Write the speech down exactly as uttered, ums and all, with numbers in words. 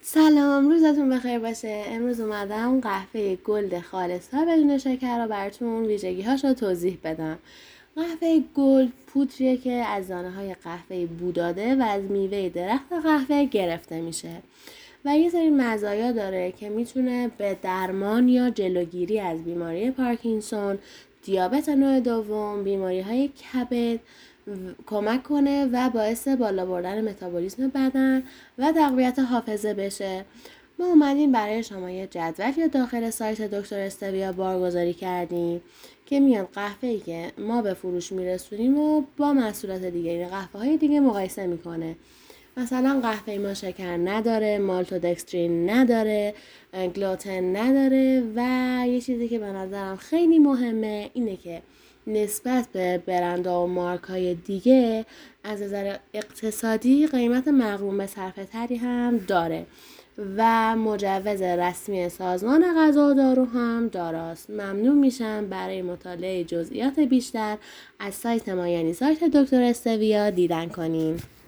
سلام، روزتون بخیر باشه. امروز اومدم قهوه گلد خالص‌ها بدون شکر رو براتون ویژگی‌هاش رو توضیح بدم. قهوه گلد پودریه که از دانه‌های قهوه بوداده و از میوه درخت قهوه گرفته میشه و یه سری مزایا داره که میتونه به درمان یا جلوگیری از بیماری پارکینسون، دیابت نوع دوم، بیماری‌های کبد کمک کنه و باعث بالا بردن متابولیسم بدن و تقویت حافظه بشه. ما اومدیم برای شما یه جدول داخل سایت دکتر استویا بارگذاری کردیم که میان قهوه‌ای که ما به فروش میرسونیم و با محصولات دیگه، این قهوه های دیگه مقایسه میکنه. مثلا قهوه ما شکر نداره، مالتودکسترین نداره، گلوتن نداره و یه چیزی که به نظرم خیلی مهمه اینه که نسبت به برندها و مارک های دیگه از نظر اقتصادی قیمت مقرون به صرفه تری هم داره و مجوز رسمی سازمان غذا و دارو هم داراست. ممنون میشم برای مطالعه جزئیات بیشتر از سایت ما یعنی سایت دکتر استویا دیدن کنین.